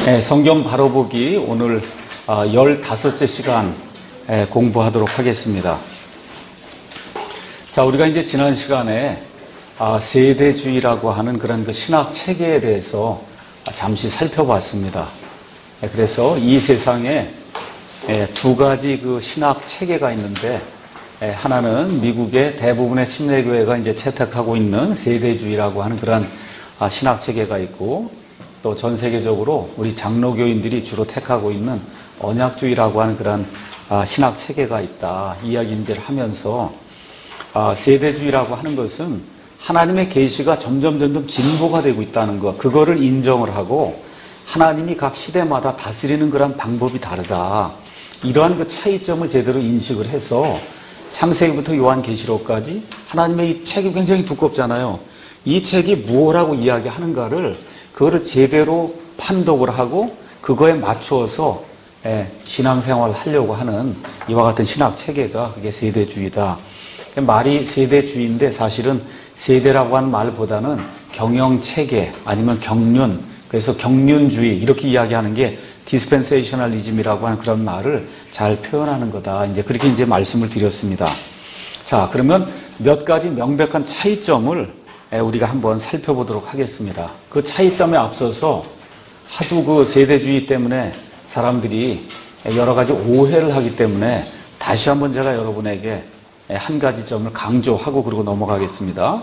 네, 성경 바로 보기 오늘 15째 시간 공부하도록 하겠습니다. 자, 우리가 이제 지난 시간에 세대주의라고 하는 그런 그 신학 체계에 대해서 잠시 살펴봤습니다. 그래서 이 세상에 두 가지 그 신학 체계가 있는데, 하나는 미국의 대부분의 침례교회가 이제 채택하고 있는 세대주의라고 하는 그런 신학 체계가 있고, 또 전 세계적으로 우리 장로교인들이 주로 택하고 있는 언약주의라고 하는 그런 신학 체계가 있다. 이야기를 하면서 세대주의라고 하는 것은 하나님의 계시가 점점 진보가 되고 있다는 것, 그거를 인정을 하고 하나님이 각 시대마다 다스리는 그런 방법이 다르다. 이러한 그 차이점을 제대로 인식을 해서 창세기부터 요한계시록까지 하나님의 이 책이 굉장히 두껍잖아요. 이 책이 무엇라고 이야기하는가를 그거를 제대로 판독을 하고 그거에 맞추어서 신앙생활을 하려고 하는 이와 같은 신학 체계가 그게 세대주의다. 말이 세대주의인데 사실은 세대라고 하는 말보다는 경영체계 아니면 경륜, 그래서 경륜주의 이렇게 이야기하는 게 디스펜세이셔널리즘이라고 하는 그런 말을 잘 표현하는 거다. 이제 그렇게 이제 말씀을 드렸습니다. 자, 그러면 몇 가지 명백한 차이점을 우리가 한번 살펴보도록 하겠습니다. 그 차이점에 앞서서 하도 그 세대주의 때문에 사람들이 여러 가지 오해를 하기 때문에 다시 한번 제가 여러분에게 한 가지 점을 강조하고 그러고 넘어가겠습니다.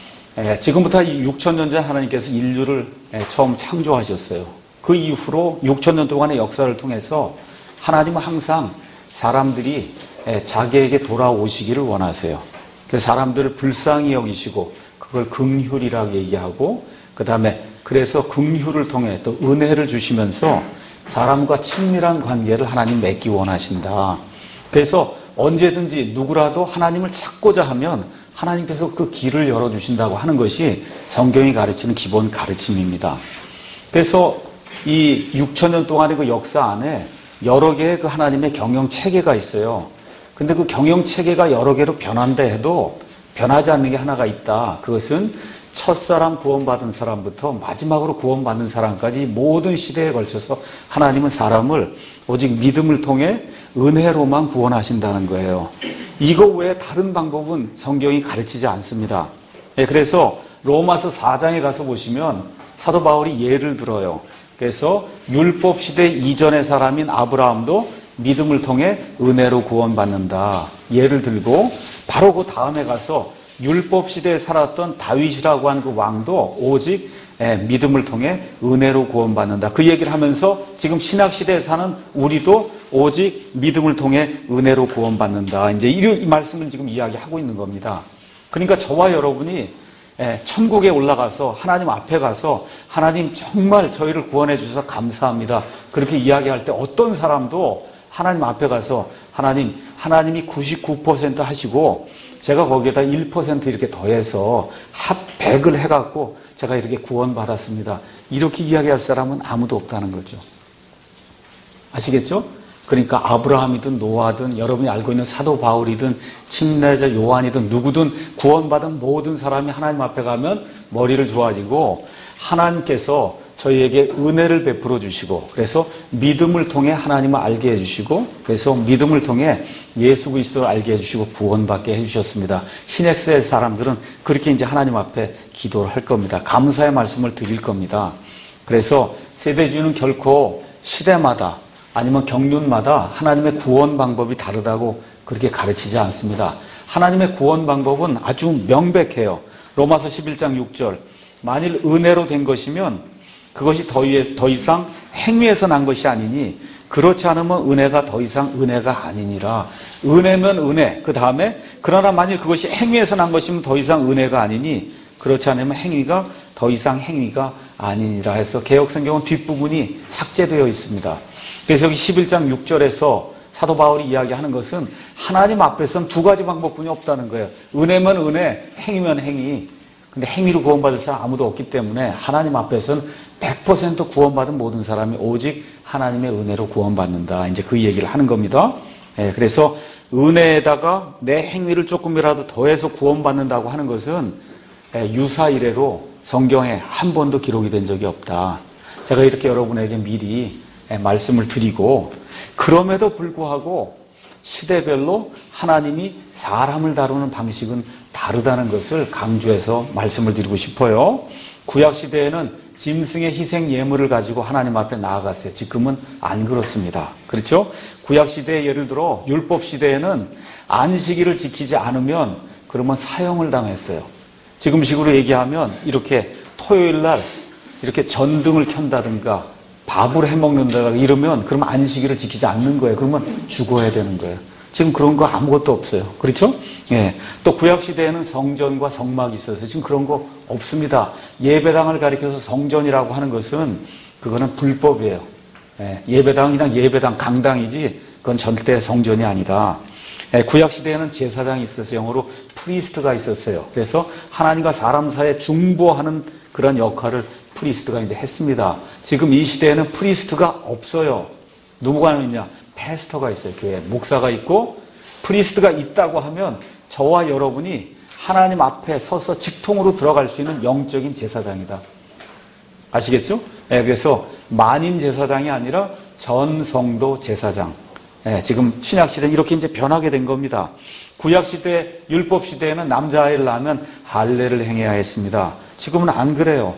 지금부터 6,000년 전 하나님께서 인류를 처음 창조하셨어요. 그 이후로 6,000년 동안의 역사를 통해서 하나님은 항상 사람들이 자기에게 돌아오시기를 원하세요. 그래서 사람들을 불쌍히 여기시고 그걸 긍휼이라고 얘기하고, 그 다음에 그래서 긍휼을 통해 또 은혜를 주시면서 사람과 친밀한 관계를 하나님 맺기 원하신다. 그래서 언제든지 누구라도 하나님을 찾고자 하면 하나님께서 그 길을 열어주신다고 하는 것이 성경이 가르치는 기본 가르침입니다. 그래서 이 6,000년 동안의 그 역사 안에 여러 개의 그 하나님의 경영 체계가 있어요. 근데 그 경영 체계가 여러 개로 변한다 해도 변하지 않는 게 하나가 있다. 그것은 첫사람 구원받은 사람부터 마지막으로 구원받는 사람까지 모든 시대에 걸쳐서 하나님은 사람을 오직 믿음을 통해 은혜로만 구원하신다는 거예요. 이거 외에 다른 방법은 성경이 가르치지 않습니다. 그래서 로마서 4장에 가서 보시면 사도 바울이 예를 들어요. 그래서 율법 시대 이전의 사람인 아브라함도 믿음을 통해 은혜로 구원받는다. 예를 들고 바로 그 다음에 가서 율법 시대에 살았던 다윗이라고 하는 그 왕도 오직 믿음을 통해 은혜로 구원받는다. 그 얘기를 하면서 지금 신약 시대에 사는 우리도 오직 믿음을 통해 은혜로 구원받는다. 이제 이 말씀을 지금 이야기하고 있는 겁니다. 그러니까 저와 여러분이 천국에 올라가서 하나님 앞에 가서 하나님 정말 저희를 구원해 주셔서 감사합니다. 그렇게 이야기할 때 어떤 사람도 하나님 앞에 가서 하나님이 99% 하시고 제가 거기에다 1% 이렇게 더해서 합 100을 해갖고 제가 이렇게 구원받았습니다. 이렇게 이야기할 사람은 아무도 없다는 거죠. 아시겠죠? 그러니까 아브라함이든 노아든 여러분이 알고 있는 사도 바울이든 침례자 요한이든 누구든 구원받은 모든 사람이 하나님 앞에 가면 머리를 좋아지고 하나님께서 저희에게 은혜를 베풀어 주시고 그래서 믿음을 통해 하나님을 알게 해주시고 그래서 믿음을 통해 예수 그리스도를 알게 해주시고 구원받게 해주셨습니다. 신약시대 사람들은 그렇게 이제 하나님 앞에 기도를 할 겁니다. 감사의 말씀을 드릴 겁니다. 그래서 세대주의는 결코 시대마다 아니면 경륜마다 하나님의 구원 방법이 다르다고 그렇게 가르치지 않습니다. 하나님의 구원 방법은 아주 명백해요. 로마서 11장 6절 만일 은혜로 된 것이면 그것이 더 이상 행위에서 난 것이 아니니 그렇지 않으면 은혜가 더 이상 은혜가 아니니라. 은혜면 은혜. 그 다음에 그러나 만일 그것이 행위에서 난 것이면 더 이상 은혜가 아니니 그렇지 않으면 행위가 더 이상 행위가 아니니라 해서 개역성경은 뒷부분이 삭제되어 있습니다. 그래서 여기 11장 6절에서 사도 바울이 이야기하는 것은 하나님 앞에서는 두 가지 방법뿐이 없다는 거예요. 은혜면 은혜, 행위면 행위. 근데 행위로 구원받을 사람 아무도 없기 때문에 하나님 앞에서는 100% 구원받은 모든 사람이 오직 하나님의 은혜로 구원받는다. 이제 그 얘기를 하는 겁니다. 그래서 은혜에다가 내 행위를 조금이라도 더해서 구원받는다고 하는 것은 유사 이래로 성경에 한 번도 기록이 된 적이 없다. 제가 이렇게 여러분에게 미리 말씀을 드리고, 그럼에도 불구하고 시대별로 하나님이 사람을 다루는 방식은 다르다는 것을 강조해서 말씀을 드리고 싶어요. 구약시대에는 짐승의 희생 예물을 가지고 하나님 앞에 나아갔어요. 지금은 안 그렇습니다. 그렇죠? 구약시대에 예를 들어 율법시대에는 안식일을 지키지 않으면 그러면 사형을 당했어요. 지금식으로 얘기하면 이렇게 토요일날 이렇게 전등을 켠다든가 밥을 해먹는다든가 이러면 그러면 안식일을 지키지 않는 거예요. 그러면 죽어야 되는 거예요. 지금 그런 거 아무것도 없어요. 그렇죠? 예. 또 구약시대에는 성전과 성막이 있어서 지금 그런 거 없습니다. 예배당을 가리켜서 성전이라고 하는 것은 그거는 불법이에요. 예. 예배당은 그냥 예배당, 강당이지 그건 절대 성전이 아니다. 예. 구약시대에는 제사장이 있었어요. 영어로 프리스트가 있었어요. 그래서 하나님과 사람 사이에 중보하는 그런 역할을 프리스트가 이제 했습니다. 지금 이 시대에는 프리스트가 없어요. 누구가 있냐? 패스터가 있어요. 교회에 목사가 있고, 프리스트가 있다고 하면 저와 여러분이 하나님 앞에 서서 직통으로 들어갈 수 있는 영적인 제사장이다. 아시겠죠? 네, 그래서 만인 제사장이 아니라 전 성도 제사장. 네, 지금 신약 시대는 이렇게 이제 변하게 된 겁니다. 구약 시대, 율법 시대에는 남자아이를 낳으면 할례를 행해야 했습니다. 지금은 안 그래요.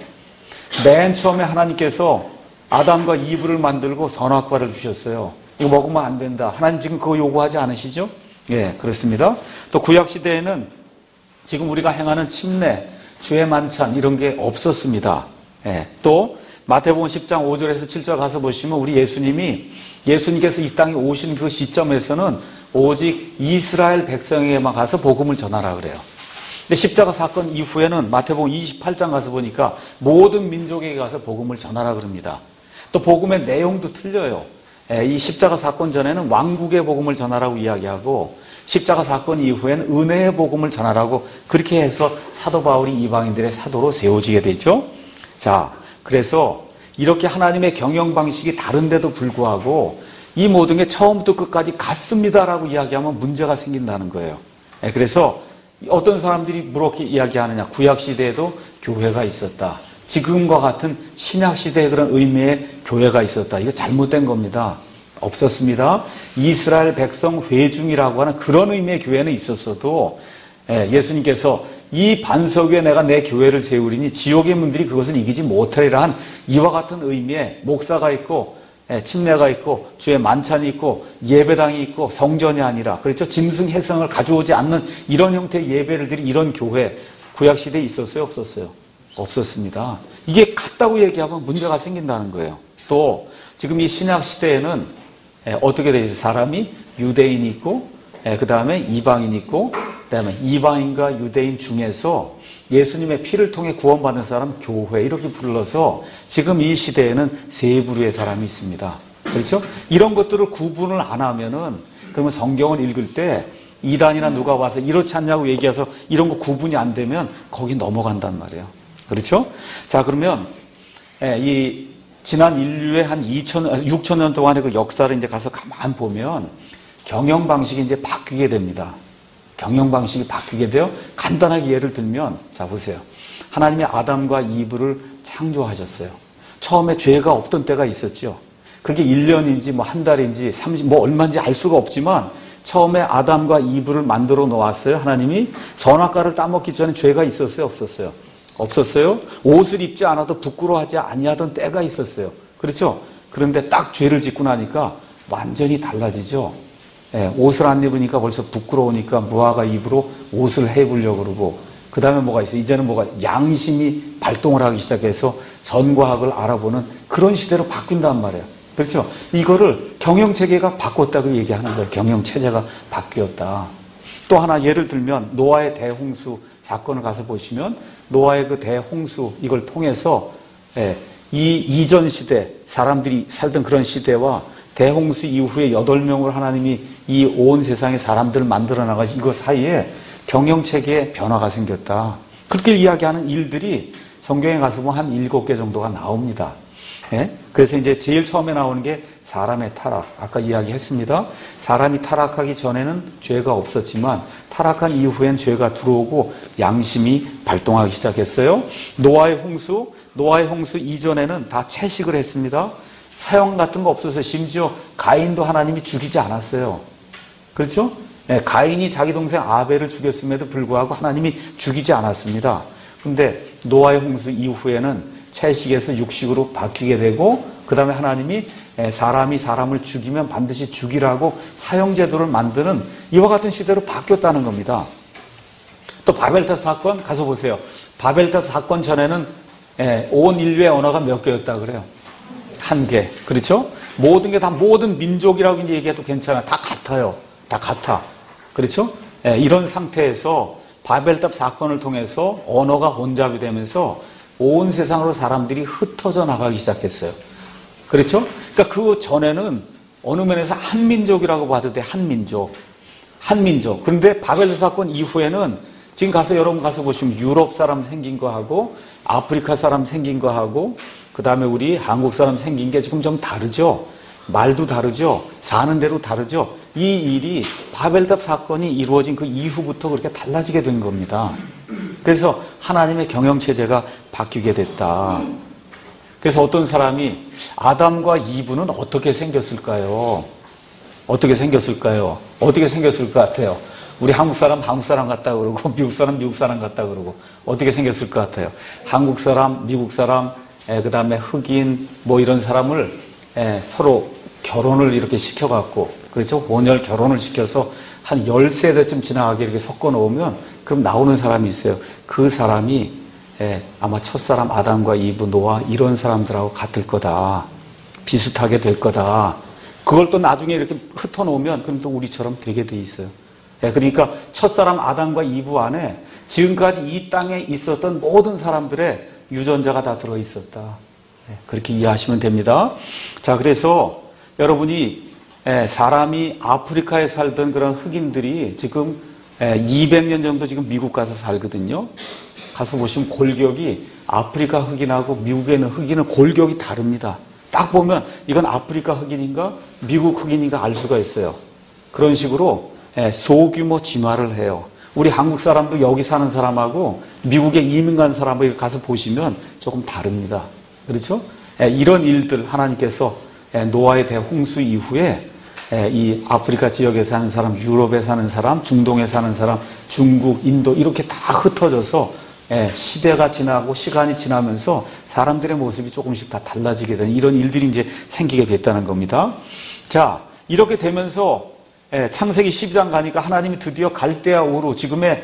맨 처음에 하나님께서 아담과 이브를 만들고 선악과를 주셨어요. 이거 먹으면 안 된다. 하나님 지금 그거 요구하지 않으시죠? 예, 그렇습니다. 또 구약시대에는 지금 우리가 행하는 침례, 주의 만찬 이런 게 없었습니다. 예, 또 마태복음 10장 5절에서 7절 가서 보시면 우리 예수님께서 이 땅에 오신 그 시점에서는 오직 이스라엘 백성에게만 가서 복음을 전하라 그래요. 근데 십자가 사건 이후에는 마태복음 28장 가서 보니까 모든 민족에게 가서 복음을 전하라 그럽니다. 또 복음의 내용도 틀려요. 이 십자가 사건 전에는 왕국의 복음을 전하라고 이야기하고 십자가 사건 이후에는 은혜의 복음을 전하라고 그렇게 해서 사도 바울이 이방인들의 사도로 세워지게 되죠. 자, 그래서 이렇게 하나님의 경영 방식이 다른데도 불구하고 이 모든 게 처음부터 끝까지 같습니다라고 이야기하면 문제가 생긴다는 거예요. 그래서 어떤 사람들이 그렇게 이야기하느냐. 구약시대에도 교회가 있었다. 지금과 같은 신약시대의 그런 의미의 교회가 있었다. 이거 잘못된 겁니다. 없었습니다. 이스라엘 백성 회중이라고 하는 그런 의미의 교회는 있었어도 예수님께서 이 반석 위에 내가 내 교회를 세우리니 지옥의 문들이 그것을 이기지 못하리라 한 이와 같은 의미의 목사가 있고 침례가 있고 주의 만찬이 있고 예배당이 있고 성전이 아니라 그렇죠. 짐승 해성을 가져오지 않는 이런 형태의 예배를 드린 이런 교회 구약시대에 있었어요? 없었어요? 없었습니다. 이게 같다고 얘기하면 문제가 생긴다는 거예요. 또 지금 이 신약시대에는 어떻게 되죠? 사람이 유대인이 있고 그 다음에 이방인이 있고 그 다음에 이방인과 유대인 중에서 예수님의 피를 통해 구원받는 사람 교회 이렇게 불러서 지금 이 시대에는 세 부류의 사람이 있습니다. 그렇죠? 이런 것들을 구분을 안 하면은 그러면 성경을 읽을 때 이단이나 누가 와서 이렇지 않냐고 얘기해서 이런 거 구분이 안 되면 거기 넘어간단 말이에요. 그렇죠? 자, 그러면 이 지난 인류의 한 6,000년 동안의 그 역사를 이제 가서 가만 보면 경영 방식이 이제 바뀌게 됩니다. 경영 방식이 바뀌게 돼요. 간단하게 예를 들면 자 보세요. 하나님이 아담과 이브를 창조하셨어요. 처음에 죄가 없던 때가 있었죠. 그게 1년인지 뭐 한 달인지 30, 뭐 얼마인지 알 수가 없지만 처음에 아담과 이브를 만들어 놓았어요. 하나님이 선악과를 따먹기 전에 죄가 있었어요? 없었어요? 없었어요. 옷을 입지 않아도 부끄러워하지 아니하던 때가 있었어요. 그렇죠? 그런데 딱 죄를 짓고 나니까 완전히 달라지죠. 옷을 안 입으니까 벌써 부끄러우니까 무화과 잎으로 옷을 해보려고 그러고 그 다음에 뭐가 있어요? 이제는 뭐가 양심이 발동을 하기 시작해서 선과 악을 알아보는 그런 시대로 바뀐단 말이에요. 그렇죠? 이거를 경영체계가 바꿨다고 얘기하는 거예요. 경영체제가 바뀌었다. 또 하나 예를 들면 노아의 대홍수 사건을 가서 보시면 노아의 그 대홍수 이걸 통해서 이 이전 시대 사람들이 살던 그런 시대와 대홍수 이후에 8명을 하나님이 이 온 세상의 사람들을 만들어 나가서 이거 사이에 경영체계에 변화가 생겼다. 그렇게 이야기하는 일들이 성경에 가서 보면 한 7개 정도가 나옵니다. 그래서 이제 제일 처음에 나오는 게 사람의 타락. 아까 이야기했습니다. 사람이 타락하기 전에는 죄가 없었지만 타락한 이후엔 죄가 들어오고 양심이 발동하기 시작했어요. 노아의 홍수 이전에는 다 채식을 했습니다. 사형 같은 거 없어서 심지어 가인도 하나님이 죽이지 않았어요. 그렇죠? 네, 가인이 자기 동생 아벨을 죽였음에도 불구하고 하나님이 죽이지 않았습니다. 근데 노아의 홍수 이후에는 채식에서 육식으로 바뀌게 되고 그 다음에 하나님이 사람이 사람을 죽이면 반드시 죽이라고 사형제도를 만드는 이와 같은 시대로 바뀌었다는 겁니다. 또 바벨탑 사건 가서 보세요. 바벨탑 사건 전에는 온 인류의 언어가 몇 개였다 그래요? 1개. 그렇죠? 모든 게 다 모든 민족이라고 이제 얘기해도 괜찮아요. 다 같아요. 다 같아. 그렇죠? 이런 상태에서 바벨탑 사건을 통해서 언어가 혼잡이 되면서 온 세상으로 사람들이 흩어져 나가기 시작했어요. 그렇죠? 그러니까 그 전에는 어느 면에서 한민족이라고 봐도 돼. 한민족. 그런데 바벨탑 사건 이후에는 지금 여러분 가서 보시면 유럽 사람 생긴 거 하고 아프리카 사람 생긴 거 하고 그 다음에 우리 한국 사람 생긴 게 지금 좀 다르죠? 말도 다르죠? 사는 대로 다르죠? 이 일이 바벨탑 사건이 이루어진 그 이후부터 그렇게 달라지게 된 겁니다. 그래서 하나님의 경영체제가 바뀌게 됐다. 그래서 어떤 사람이 아담과 이브는 어떻게 생겼을까요? 어떻게 생겼을 것 같아요? 우리 한국 사람 같다 그러고 미국 사람 같다 그러고 어떻게 생겼을 것 같아요? 한국 사람, 미국 사람, 그 다음에 흑인 뭐 이런 사람을 서로 결혼을 이렇게 시켜갖고 그렇죠? 혼혈 결혼을 시켜서 한 10세대쯤 지나가게 이렇게 섞어 놓으면 그럼 나오는 사람이 있어요. 그 사람이 아마 첫사람 아담과 이브, 노아 이런 사람들하고 같을 거다. 비슷하게 될 거다. 그걸 또 나중에 이렇게 흩어놓으면 그럼 또 우리처럼 되게 돼 있어요. 그러니까 첫사람 아담과 이브 안에 지금까지 이 땅에 있었던 모든 사람들의 유전자가 다 들어있었다. 그렇게 이해하시면 됩니다. 자, 그래서 여러분이 사람이 아프리카에 살던 그런 흑인들이 지금 200년 정도 지금 미국 가서 살거든요. 가서 보시면 골격이 아프리카 흑인하고 미국에 있는 흑인은 골격이 다릅니다. 딱 보면 이건 아프리카 흑인인가 미국 흑인인가 알 수가 있어요. 그런 식으로 소규모 진화를 해요. 우리 한국 사람도 여기 사는 사람하고 미국에 이민 간 사람을 가서 보시면 조금 다릅니다. 그렇죠? 이런 일들 하나님께서 노아의 대홍수 이후에 이 아프리카 지역에 사는 사람, 유럽에 사는 사람, 중동에 사는 사람, 중국, 인도 이렇게 다 흩어져서 시대가 지나고 시간이 지나면서 사람들의 모습이 조금씩 다 달라지게 되는 이런 일들이 이제 생기게 됐다는 겁니다. 자, 이렇게 되면서 창세기 12장 가니까 하나님이 드디어 갈대아 우르 지금의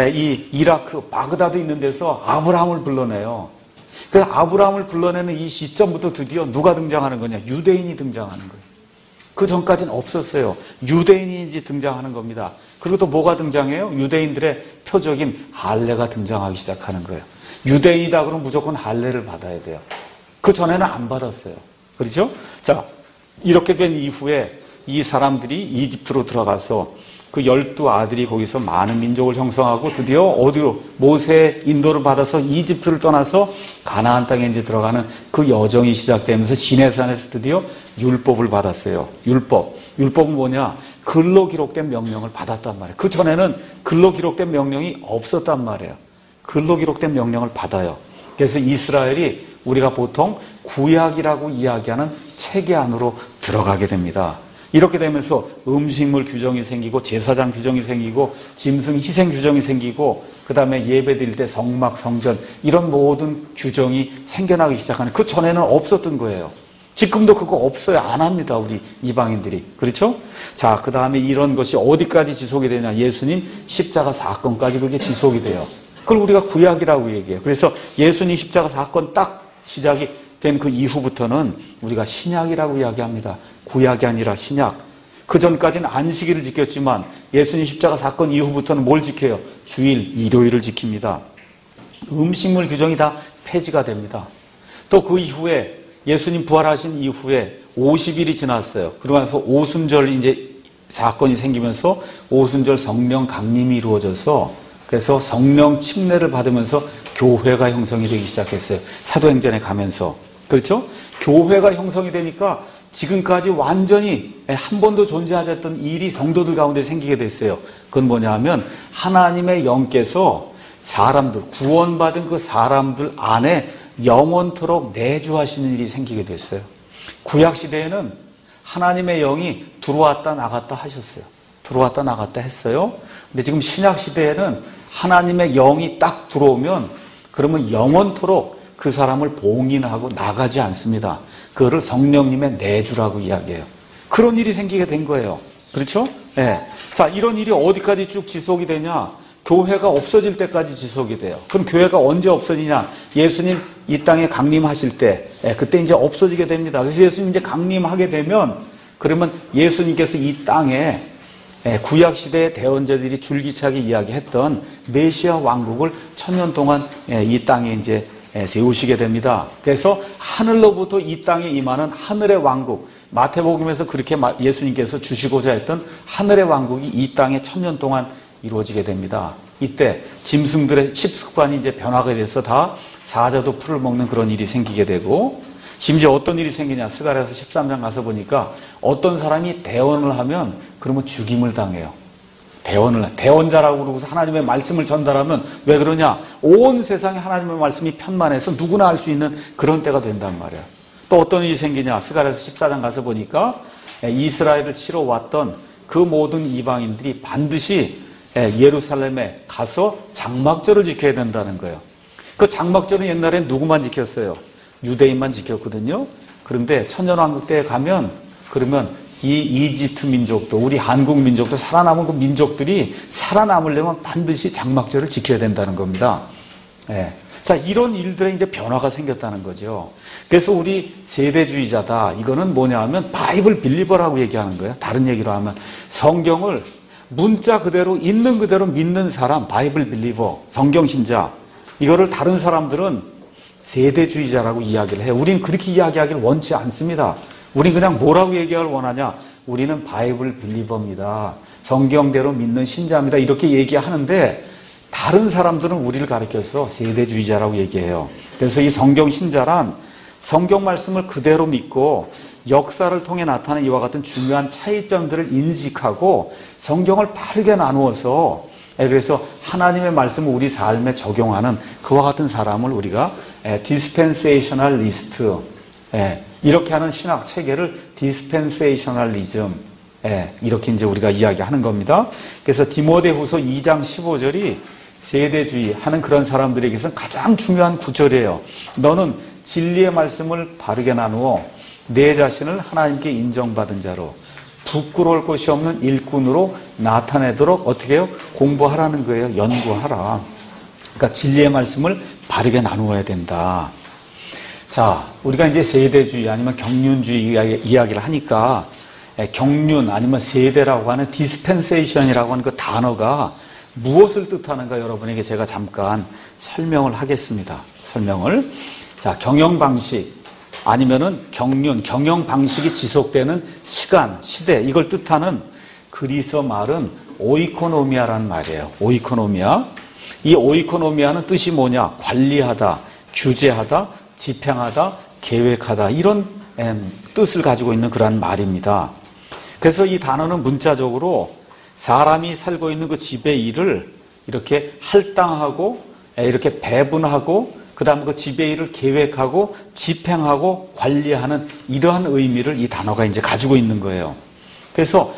이 이라크 바그다드 있는 데서 아브라함을 불러내요. 그래서 아브라함을 불러내는 이 시점부터 드디어 누가 등장하는 거냐? 유대인이 등장하는 거예요. 그 전까지는 없었어요. 유대인이 이제 등장하는 겁니다. 그리고 또 뭐가 등장해요? 유대인들의 표적인 할례가 등장하기 시작하는 거예요. 유대인이다 그러면 무조건 할례를 받아야 돼요. 그 전에는 안 받았어요. 그렇죠? 자, 이렇게 된 이후에 이 사람들이 이집트로 들어가서 그 12아들이 거기서 많은 민족을 형성하고 드디어 어디로 모세의 인도를 받아서 이집트를 떠나서 가나안 땅에 이제 들어가는 그 여정이 시작되면서 시내산에서 드디어 율법을 받았어요. 율법은 뭐냐? 글로 기록된 명령을 받았단 말이에요. 그 전에는 글로 기록된 명령이 없었단 말이에요. 글로 기록된 명령을 받아요. 그래서 이스라엘이 우리가 보통 구약이라고 이야기하는 체계 안으로 들어가게 됩니다. 이렇게 되면서 음식물 규정이 생기고 제사장 규정이 생기고 짐승 희생 규정이 생기고 그 다음에 예배 드릴 때 성막, 성전 이런 모든 규정이 생겨나기 시작하는 그 전에는 없었던 거예요. 지금도 그거 없어요. 안 합니다. 우리 이방인들이. 그렇죠? 자, 그 다음에 이런 것이 어디까지 지속이 되냐. 예수님 십자가 사건까지 그게 지속이 돼요. 그걸 우리가 구약이라고 얘기해요. 그래서 예수님 십자가 사건 딱 시작이 된 그 이후부터는 우리가 신약이라고 이야기합니다. 구약이 아니라 신약. 그 전까지는 안식일을 지켰지만 예수님 십자가 사건 이후부터는 뭘 지켜요? 주일, 일요일을 지킵니다. 음식물 규정이 다 폐지가 됩니다. 또 그 이후에 예수님 부활하신 이후에 50일이 지났어요. 그러면서 오순절 이제 사건이 생기면서 오순절 성령 강림이 이루어져서 그래서 성령 침례를 받으면서 교회가 형성이 되기 시작했어요. 사도행전에 가면서. 그렇죠? 교회가 형성이 되니까 지금까지 완전히 한 번도 존재하지 않았던 일이 성도들 가운데 생기게 됐어요. 그건 뭐냐 하면 하나님의 영께서 사람들, 구원받은 그 사람들 안에 영원토록 내주하시는 일이 생기게 됐어요. 구약시대에는 하나님의 영이 들어왔다 나갔다 하셨어요. 들어왔다 나갔다 했어요. 근데 지금 신약시대에는 하나님의 영이 딱 들어오면 그러면 영원토록 그 사람을 봉인하고 나가지 않습니다. 그거를 성령님의 내주라고 이야기해요. 그런 일이 생기게 된 거예요. 그렇죠? 네. 자, 이런 일이 어디까지 쭉 지속이 되냐? 교회가 없어질 때까지 지속이 돼요. 그럼 교회가 언제 없어지냐? 예수님 이 땅에 강림하실 때, 그때 이제 없어지게 됩니다. 그래서 예수님 이제 강림하게 되면, 그러면 예수님께서 이 땅에 구약시대의 대언자들이 줄기차게 이야기했던 메시아 왕국을 1000년 동안 이 땅에 이제 세우시게 됩니다. 그래서 하늘로부터 이 땅에 임하는 하늘의 왕국, 마태복음에서 그렇게 예수님께서 주시고자 했던 하늘의 왕국이 이 땅에 1000년 동안 이루어지게 됩니다. 이때 짐승들의 식습관이 이제 변화가 돼서 다 사자도 풀을 먹는 그런 일이 생기게 되고, 심지어 어떤 일이 생기냐, 스가랴서 13장 가서 보니까 어떤 사람이 대언을 하면 그러면 죽임을 당해요. 대언자라고 그러고서 하나님의 말씀을 전달하면 왜 그러냐? 온 세상에 하나님의 말씀이 편만해서 누구나 알 수 있는 그런 때가 된단 말이에요. 또 어떤 일이 생기냐? 스가랴서 14장 가서 보니까 이스라엘을 치러 왔던 그 모든 이방인들이 반드시 예루살렘에 가서 장막절을 지켜야 된다는 거예요. 그 장막절은 옛날엔 누구만 지켰어요? 유대인만 지켰거든요. 그런데 천년왕국 때에 가면 그러면 이 이집트 민족도, 우리 한국 민족도, 살아남은 그 민족들이 살아남으려면 반드시 장막절을 지켜야 된다는 겁니다. 자, 이런 일들에 이제 변화가 생겼다는 거죠. 그래서 우리 세대주의자다, 이거는 뭐냐 하면 바이블 빌리버라고 얘기하는 거예요. 다른 얘기로 하면 성경을 문자 그대로 있는 그대로 믿는 사람, 바이블 빌리버, 성경신자. 이거를 다른 사람들은 세대주의자라고 이야기를 해요. 우린 그렇게 이야기하기를 원치 않습니다. 우린 그냥 뭐라고 얘기하길 원하냐? 우리는 바이블 빌리버입니다. 성경대로 믿는 신자입니다. 이렇게 얘기하는데 다른 사람들은 우리를 가리켜서 세대주의자라고 얘기해요. 그래서 이 성경신자란 성경 말씀을 그대로 믿고 역사를 통해 나타나는 이와 같은 중요한 차이점들을 인식하고 성경을 바르게 나누어서, 그래서 하나님의 말씀을 우리 삶에 적용하는 그와 같은 사람을 우리가 디스펜세이셔널리스트, 이렇게 하는 신학 체계를 디스펜세이셔널리즘, 이렇게 이제 우리가 이야기하는 겁니다. 그래서 디모데후서 2장 15절이 세대주의 하는 그런 사람들에게서는 가장 중요한 구절이에요. 너는 진리의 말씀을 바르게 나누어 내 자신을 하나님께 인정받은 자로 부끄러울 것이 없는 일꾼으로 나타내도록 어떻게 해요? 공부하라는 거예요. 연구하라. 그러니까 진리의 말씀을 바르게 나누어야 된다. 자, 우리가 이제 세대주의 아니면 경륜주의 이야기를 하니까 경륜 아니면 세대라고 하는 디스펜세이션이라고 하는 그 단어가 무엇을 뜻하는가 여러분에게 제가 잠깐 설명을 하겠습니다. 설명을. 자, 경영 방식 아니면은 경륜, 경영 방식이 지속되는 시간, 시대, 이걸 뜻하는 그리스어 말은 오이코노미아라는 말이에요. 오이코노미아. 이 오이코노미아는 뜻이 뭐냐? 관리하다, 규제하다, 집행하다, 계획하다, 이런 뜻을 가지고 있는 그러한 말입니다. 그래서 이 단어는 문자적으로 사람이 살고 있는 그 집의 일을 이렇게 할당하고 이렇게 배분하고 그 다음에 그 집의 일을 계획하고 집행하고 관리하는 이러한 의미를 이 단어가 이제 가지고 있는 거예요. 그래서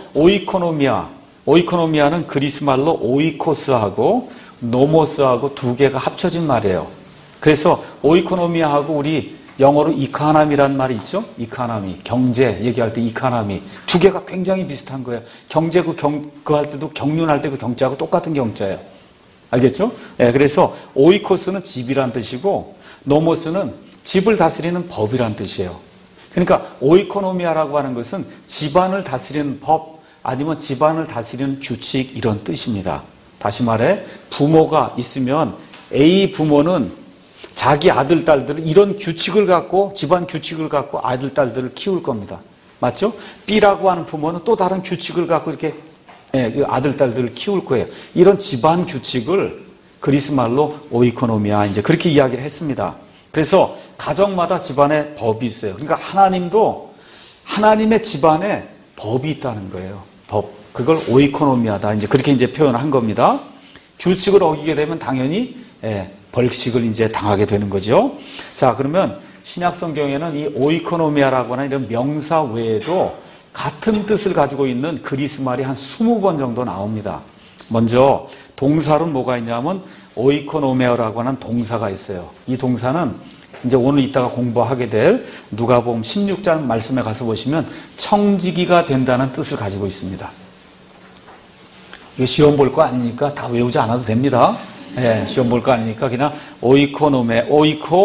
오이코노미아는 그리스 말로 오이코스하고 노모스하고 두 개가 합쳐진 말이에요. 그래서 오이코노미아하고 우리 영어로 이카나미라는 말이 있죠? 이카나미, 경제 얘기할 때 이카나미. 두 개가 굉장히 비슷한 거예요. 경제 그거 할 때도 경륜할 때 그 경자하고 똑같은 경자예요. 알겠죠? 그래서 오이코스는 집이란 뜻이고 노모스는 집을 다스리는 법이란 뜻이에요. 그러니까 오이코노미아라고 하는 것은 집안을 다스리는 법 아니면 집안을 다스리는 규칙 이런 뜻입니다. 다시 말해 부모가 있으면 A 부모는 자기 아들, 딸들을 이런 규칙을 갖고 집안 규칙을 갖고 아들, 딸들을 키울 겁니다. 맞죠? B라고 하는 부모는 또 다른 규칙을 갖고 이렇게 아들, 딸들을 키울 거예요. 이런 집안 규칙을 그리스 말로 오이코노미아 이제 그렇게 이야기를 했습니다. 그래서 가정마다 집안에 법이 있어요. 그러니까 하나님도 하나님의 집안에 법이 있다는 거예요. 법. 그걸 오이코노미아다. 이제 그렇게 이제 표현한 겁니다. 규칙을 어기게 되면 당연히 벌칙을 이제 당하게 되는 거죠. 자, 그러면 신약 성경에는 이 오이코노미아라고 하는 이런 명사 외에도 같은 뜻을 가지고 있는 그리스 말이 한 20번 정도 나옵니다. 먼저 동사로는 뭐가 있냐면 오이코노메어라고 하는 동사가 있어요. 이 동사는 이제 오늘 이따가 공부하게 될 누가복음 16장 말씀에 가서 보시면 청지기가 된다는 뜻을 가지고 있습니다. 이거 시험 볼 거 아니니까 다 외우지 않아도 됩니다. 시험 볼 거 아니니까 그냥 오이코노메오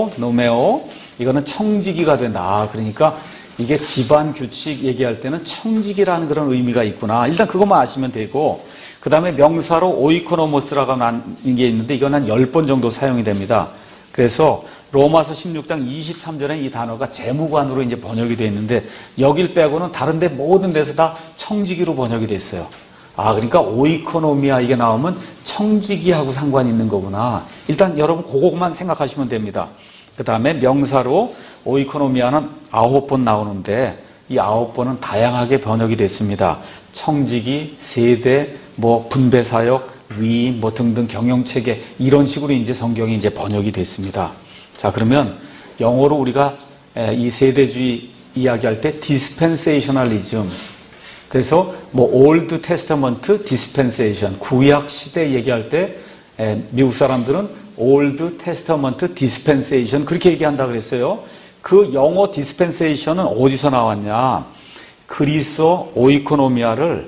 이거는 청지기가 된다. 그러니까 이게 집안 규칙 얘기할 때는 청지기라는 그런 의미가 있구나. 일단 그것만 아시면 되고, 그 다음에 명사로 오이코노모스라고 하는 게 있는데 이건 한 10번 정도 사용이 됩니다. 그래서 로마서 16장 23절에 이 단어가 재무관으로 이제 번역이 되어 있는데 여길 빼고는 다른 데 모든 데서 다 청지기로 번역이 됐어요. 아, 그러니까 오이코노미아 이게 나오면 청지기하고 상관이 있는 거구나. 일단 여러분 그거만 생각하시면 됩니다. 그 다음에 명사로 오이코노미아는 9번 나오는데 이 9번은 다양하게 번역이 됐습니다. 청지기, 세대, 분배사역, 위, 등등 경영체계 이런 식으로 이제 성경이 이제 번역이 됐습니다. 자, 그러면 영어로 우리가 이 세대주의 이야기할 때 dispensationalism, 그래서 Old Testament dispensation, 구약 시대 얘기할 때 미국 사람들은 Old Testament dispensation 그렇게 얘기한다 그랬어요. 그 영어 dispensation은 어디서 나왔냐? 그리스어 오이코노미아를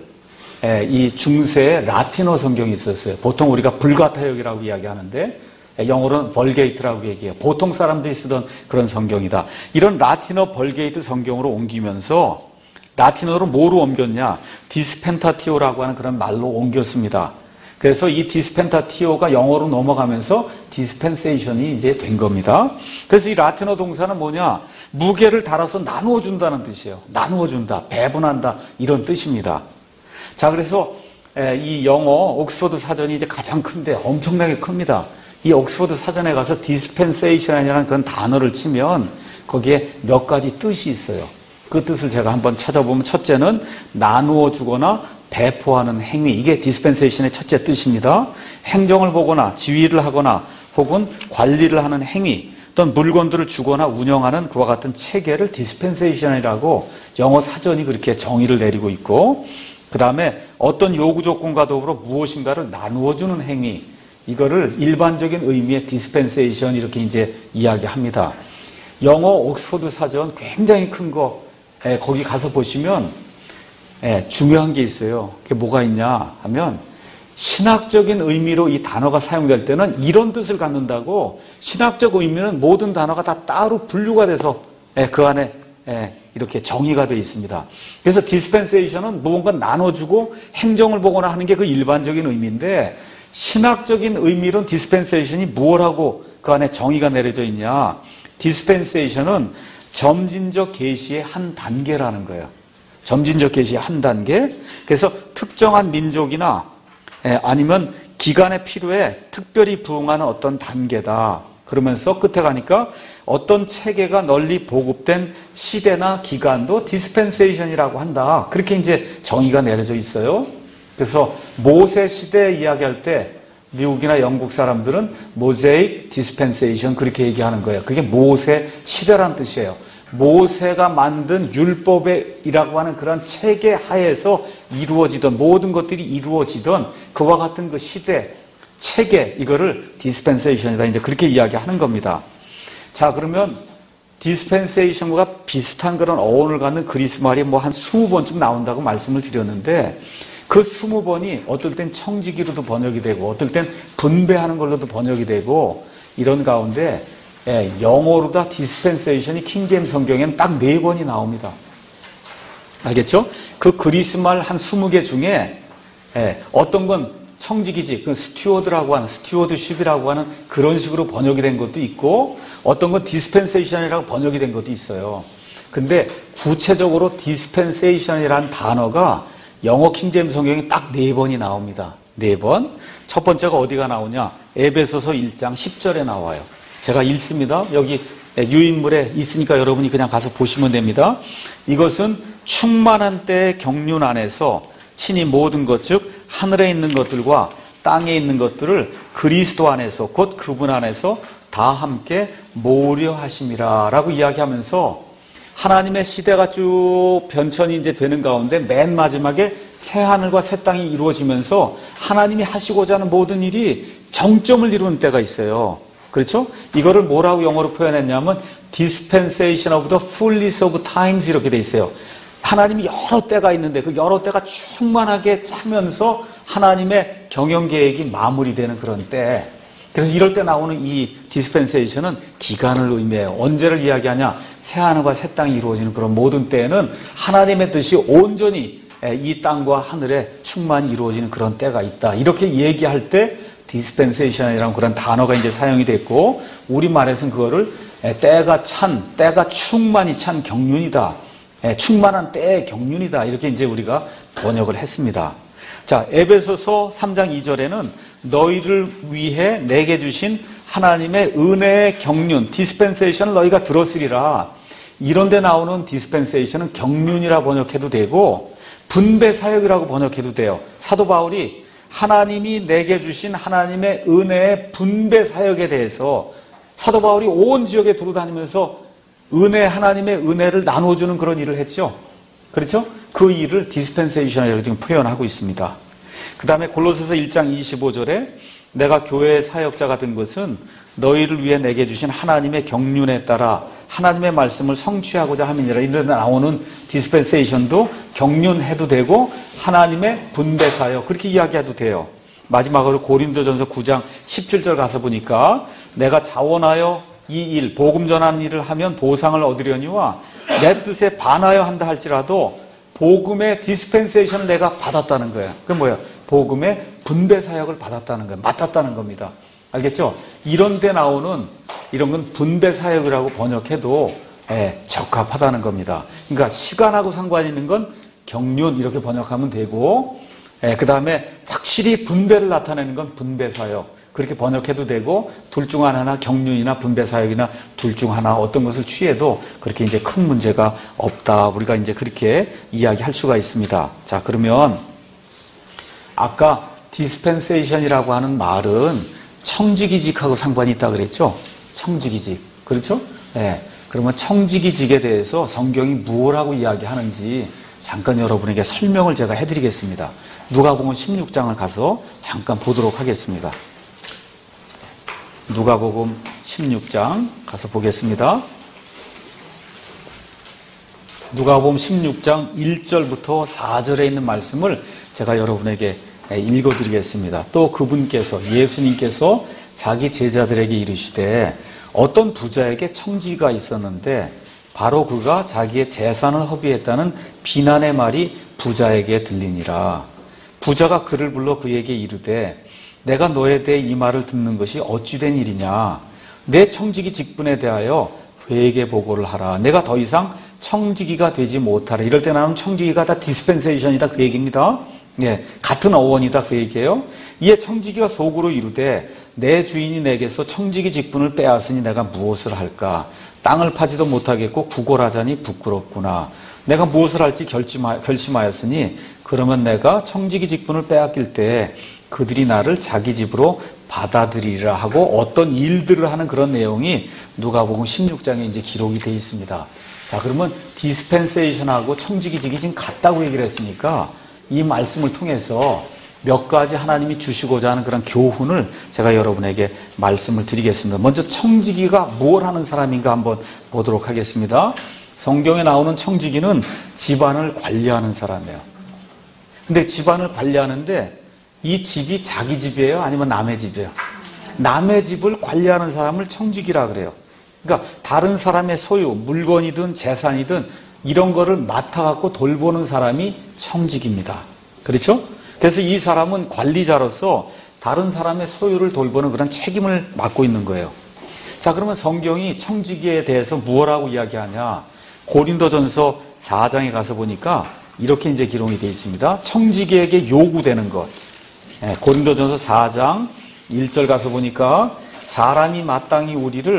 이 중세의 라틴어 성경이 있었어요. 보통 우리가 불가타역이라고 이야기하는데 영어로는 벌게이트라고 얘기해요. 보통 사람들이 쓰던 그런 성경이다. 이런 라틴어 벌게이트 성경으로 옮기면서 라틴어로 뭐로 옮겼냐? 디스펜타티오라고 하는 그런 말로 옮겼습니다. 그래서 이 디스펜타티오가 영어로 넘어가면서 디스펜세이션이 이제 된 겁니다. 그래서 이 라틴어 동사는 뭐냐? 무게를 달아서 나누어 준다는 뜻이에요. 나누어 준다, 배분한다 이런 뜻입니다. 자, 그래서 이 영어 옥스퍼드 사전이 이제 가장 큰데 엄청나게 큽니다. 이 옥스퍼드 사전에 가서 dispensation이라는 그런 단어를 치면 거기에 몇 가지 뜻이 있어요. 그 뜻을 제가 한번 찾아보면 첫째는 나누어 주거나 배포하는 행위, 이게 dispensation의 첫째 뜻입니다. 행정을 보거나 지휘를 하거나 혹은 관리를 하는 행위, 또는 물건들을 주거나 운영하는 그와 같은 체계를 dispensation이라고 영어 사전이 그렇게 정의를 내리고 있고, 그 다음에 어떤 요구 조건과 더불어 무엇인가를 나누어주는 행위, 이거를 일반적인 의미의 dispensation 이렇게 이제 이야기합니다. 영어 옥스퍼드 사전 굉장히 큰 거, 거기 가서 보시면 중요한 게 있어요. 그게 뭐가 있냐 하면 신학적인 의미로 이 단어가 사용될 때는 이런 뜻을 갖는다고, 신학적 의미는 모든 단어가 다 따로 분류가 돼서 그 안에 이렇게 정의가 되어 있습니다. 그래서 dispensation은 무언가 나눠주고 행정을 보거나 하는 게 그 일반적인 의미인데, 신학적인 의미로는 dispensation이 무엇하고 그 안에 정의가 내려져 있냐? dispensation은 점진적 계시의 한 단계라는 거예요. 점진적 계시의 한 단계. 그래서 특정한 민족이나 아니면 기간의 필요에 특별히 부응하는 어떤 단계다. 그러면서 끝에 가니까 어떤 체계가 널리 보급된 시대나 기간도 dispensation이라고 한다. 그렇게 이제 정의가 내려져 있어요. 그래서 모세 시대 이야기할 때 미국이나 영국 사람들은 모세익 디스펜세이션 그렇게 얘기하는 거예요. 그게 모세 시대란 뜻이에요. 모세가 만든 율법이라고 하는 그런 체계 하에서 이루어지던 모든 것들이 이루어지던 그와 같은 그 시대, 체계, 이거를 디스펜세이션이다. 이제 그렇게 이야기하는 겁니다. 자, 그러면 디스펜세이션과 비슷한 그런 어원을 갖는 그리스 말이 한 20번쯤 나온다고 말씀을 드렸는데, 그 20번이 어떨 땐 청지기로도 번역이 되고 어떨 땐 분배하는 걸로도 번역이 되고, 이런 가운데 영어로 다 dispensation이 킹제임스 성경에는 딱 4번이 나옵니다. 알겠죠? 그 그리스 말 한 20개 중에 어떤 건 청지기지, 그 스튜어드라고 하는, 스튜어드십이라고 하는 그런 식으로 번역이 된 것도 있고, 어떤 건 dispensation이라고 번역이 된 것도 있어요. 근데 구체적으로 dispensation이라는 단어가 영어 킹제임스 성경에 딱 4번이 나옵니다. 4번. 첫 번째가 어디가 나오냐? 에베소서 1장 10절에 나와요. 제가 읽습니다. 여기 유인물에 있으니까 여러분이 그냥 가서 보시면 됩니다. 이것은 충만한 때의 경륜 안에서 친히 모든 것, 즉 하늘에 있는 것들과 땅에 있는 것들을 그리스도 안에서, 곧 그분 안에서 다 함께 모으려 하심이라 라고 이야기하면서 하나님의 시대가 쭉 변천이 이제 되는 가운데 맨 마지막에 새 하늘과 새 땅이 이루어지면서 하나님이 하시고자 하는 모든 일이 정점을 이루는 때가 있어요. 그렇죠? 이거를 뭐라고 영어로 표현했냐면 dispensation of the fullness of times 이렇게 돼 있어요. 하나님이 여러 때가 있는데 그 여러 때가 충만하게 차면서 하나님의 경영 계획이 마무리되는 그런 때. 그래서 이럴 때 나오는 이 dispensation은 기간을 의미해요. 언제를 이야기하냐? 새하늘과 새 땅이 이루어지는 그런 모든 때에는 하나님의 뜻이 온전히 이 땅과 하늘에 충만히 이루어지는 그런 때가 있다. 이렇게 얘기할 때 dispensation이라는 그런 단어가 이제 사용이 됐고, 우리말에서는 그거를 때가 충만히 찬 경륜이다. 충만한 때의 경륜이다. 이렇게 이제 우리가 번역을 했습니다. 자, 에베소서 3장 2절에는 너희를 위해 내게 주신 하나님의 은혜의 경륜, 디스펜세이션을 너희가 들었으리라. 이런 데 나오는 디스펜세이션은 경륜이라 번역해도 되고 분배 사역이라고 번역해도 돼요. 사도 바울이 하나님이 내게 주신 하나님의 은혜의 분배 사역에 대해서 사도 바울이 온 지역에 돌아다니면서 하나님의 은혜를 나눠주는 그런 일을 했죠. 그렇죠? 그 일을 디스펜세이션이라고 지금 표현하고 있습니다. 그 다음에 골로새서 1장 25절에 내가 교회의 사역자가 된 것은 너희를 위해 내게 주신 하나님의 경륜에 따라 하나님의 말씀을 성취하고자 함이니라. 이런 데 나오는 디스펜세이션도 경륜해도 되고 하나님의 분배 사역 그렇게 이야기해도 돼요. 마지막으로 고린도전서 9장 17절 가서 보니까 내가 자원하여 이 일, 복음 전하는 일을 하면 보상을 얻으려니와 내 뜻에 반하여 한다 할지라도 복음의 디스펜세이션을 내가 받았다는 거예요. 그게 뭐예요? 복음의 분배 사역을 받았다는 거예요. 맡았다는 겁니다. 알겠죠? 이런 데 나오는 이런 건 분배 사역이라고 번역해도 적합하다는 겁니다. 그러니까 시간하고 상관 있는 건 경륜 이렇게 번역하면 되고, 그 다음에 확실히 분배를 나타내는 건 분배 사역 그렇게 번역해도 되고, 둘 중 하나 경륜이나 분배 사역이나 둘 중 하나 어떤 것을 취해도 그렇게 이제 큰 문제가 없다. 우리가 이제 그렇게 이야기할 수가 있습니다. 자, 그러면 아까 디스펜세이션이라고 하는 말은 청지기직하고 상관이 있다 그랬죠? 청지기직. 그렇죠? 네. 그러면 청지기직에 대해서 성경이 무엇라고 이야기하는지 잠깐 여러분에게 설명을 제가 해드리겠습니다. 누가복음 16장을 가서 잠깐 보도록 하겠습니다. 누가복음 16장 가서 보겠습니다. 누가복음 16장 1절부터 4절에 있는 말씀을 제가 여러분에게 읽어드리겠습니다. 또 그분께서 예수님께서 자기 제자들에게 이르시되 어떤 부자에게 청지기가 있었는데 바로 그가 자기의 재산을 허비했다는 비난의 말이 부자에게 들리니라. 부자가 그를 불러 그에게 이르되 내가 너에 대해 이 말을 듣는 것이 어찌된 일이냐. 내 청지기 직분에 대하여 회개 보고를 하라. 내가 더 이상 청지기가 되지 못하라. 이럴 때 나오는 청지기가 다 디스펜세이션이다 그 얘기입니다. 네, 같은 어원이다 그 얘기예요. 이에 청지기가 속으로 이르되 내 주인이 내게서 청지기 직분을 빼앗으니 내가 무엇을 할까? 땅을 파지도 못하겠고 구걸하자니 부끄럽구나. 내가 무엇을 할지 결심하였으니 그러면 내가 청지기 직분을 빼앗길 때 그들이 나를 자기 집으로 받아들이리라 하고 어떤 일들을 하는 그런 내용이 누가복음 16장에 이제 기록이 되어 있습니다. 자, 그러면 디스펜세이션하고 청지기직이 지금 같다고 얘기를 했으니까 이 말씀을 통해서 몇 가지 하나님이 주시고자 하는 그런 교훈을 제가 여러분에게 말씀을 드리겠습니다. 먼저 청지기가 뭘 하는 사람인가 한번 보도록 하겠습니다. 성경에 나오는 청지기는 집안을 관리하는 사람이에요. 근데 집안을 관리하는데 이 집이 자기 집이에요? 아니면 남의 집이에요? 남의 집을 관리하는 사람을 청지기라 그래요. 그러니까 다른 사람의 소유, 물건이든 재산이든 이런 거를 맡아갖고 돌보는 사람이 청지기입니다. 그렇죠? 그래서 이 사람은 관리자로서 다른 사람의 소유를 돌보는 그런 책임을 맡고 있는 거예요. 자, 그러면 성경이 청지기에 대해서 무엇라고 이야기하냐? 고린도전서 4장에 가서 보니까 이렇게 이제 기록이 되어 있습니다. 청지기에게 요구되는 것. 고린도전서 4장 1절 가서 보니까 사람이 마땅히 우리를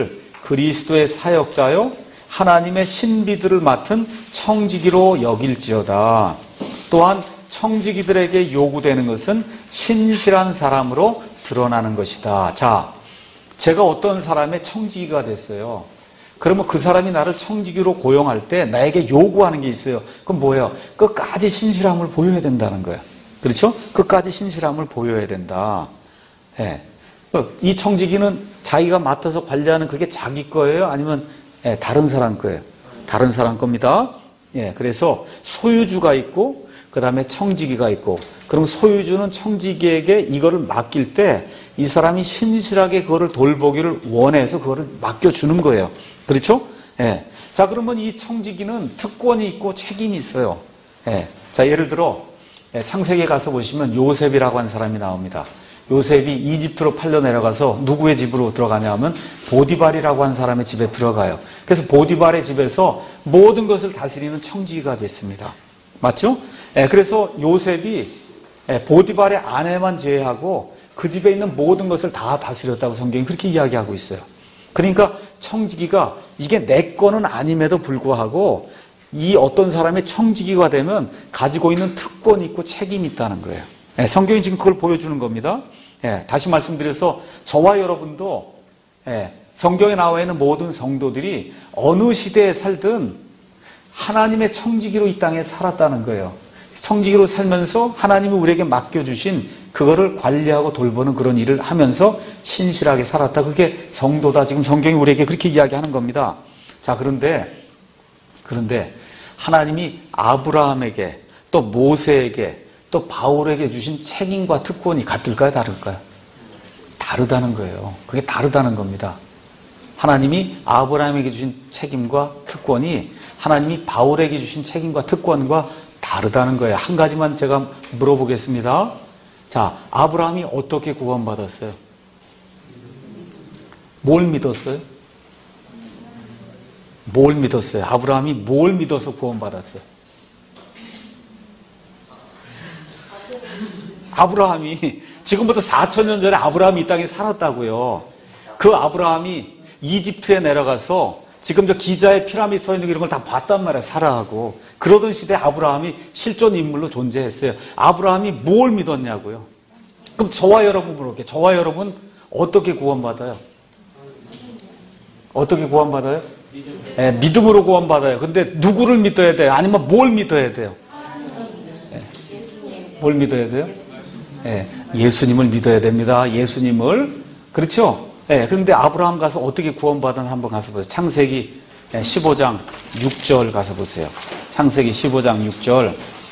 그리스도의 사역자요 하나님의 신비들을 맡은 청지기로 여길지어다. 또한 청지기들에게 요구되는 것은 신실한 사람으로 드러나는 것이다. 자, 제가 어떤 사람의 청지기가 됐어요. 그러면 그 사람이 나를 청지기로 고용할 때 나에게 요구하는 게 있어요. 그럼 뭐예요? 끝까지 신실함을 보여야 된다는 거예요. 그렇죠? 끝까지 신실함을 보여야 된다. 예. 이 청지기는 자기가 맡아서 관리하는 그게 자기 거예요? 아니면 다른 사람 거예요? 다른 사람 겁니다. 예. 그래서 소유주가 있고 그 다음에 청지기가 있고, 그럼 소유주는 청지기에게 이거를 맡길 때 이 사람이 신실하게 그거를 돌보기를 원해서 그거를 맡겨주는 거예요. 그렇죠? 예. 자, 그러면 이 청지기는 특권이 있고 책임이 있어요. 예. 자, 예를 들어 창세기에 가서 보시면 요셉이라고 하는 사람이 나옵니다. 요셉이 이집트로 팔려 내려가서 누구의 집으로 들어가냐 하면 보디발이라고 하는 사람의 집에 들어가요. 그래서 보디발의 집에서 모든 것을 다스리는 청지기가 됐습니다. 맞죠? 그래서 요셉이 보디발의 아내만 제외하고 그 집에 있는 모든 것을 다 다스렸다고 성경이 그렇게 이야기하고 있어요. 그러니까 청지기가 이게 내 거는 아님에도 불구하고 이 어떤 사람의 청지기가 되면 가지고 있는 특권이 있고 책임이 있다는 거예요. 성경이 지금 그걸 보여주는 겁니다. 다시 말씀드려서 저와 여러분도 성경에 나와 있는 모든 성도들이 어느 시대에 살든 하나님의 청지기로 이 땅에 살았다는 거예요. 청지기로 살면서 하나님이 우리에게 맡겨주신 그거를 관리하고 돌보는 그런 일을 하면서 신실하게 살았다. 그게 성도다. 지금 성경이 우리에게 그렇게 이야기하는 겁니다. 자, 그런데 하나님이 아브라함에게 또 모세에게 또 바울에게 주신 책임과 특권이 같을까요? 다를까요? 다르다는 거예요. 그게 다르다는 겁니다. 하나님이 아브라함에게 주신 책임과 특권이 하나님이 바울에게 주신 책임과 특권과 다르다는 거예요. 한 가지만 제가 물어보겠습니다. 자, 아브라함이 어떻게 구원받았어요? 뭘 믿었어요? 뭘 믿었어요? 아브라함이 뭘 믿어서 구원받았어요? 아브라함이 지금부터 4,000년 전에 아브라함이 이 땅에 살았다고요. 그 아브라함이 이집트에 내려가서 지금 저 기자의 피라미드 서 있는 이런 걸 다 봤단 말이에요. 사라하고. 그러던 시대에 아브라함이 실존 인물로 존재했어요. 아브라함이 뭘 믿었냐고요. 그럼 저와 여러분 물어볼게요. 저와 여러분 어떻게 구원받아요? 어떻게 구원받아요? 믿음으로 구원받아요. 근데 누구를 믿어야 돼요? 아니면 뭘 믿어야 돼요? 뭘 믿어야 돼요? 예수님을 믿어야 됩니다. 예수님을. 그렇죠? 그런데 아브라함 가서 어떻게 구원받았나 한번 가서 보세요. 창세기 15장 6절 가서 보세요. 창세기 15장 6절.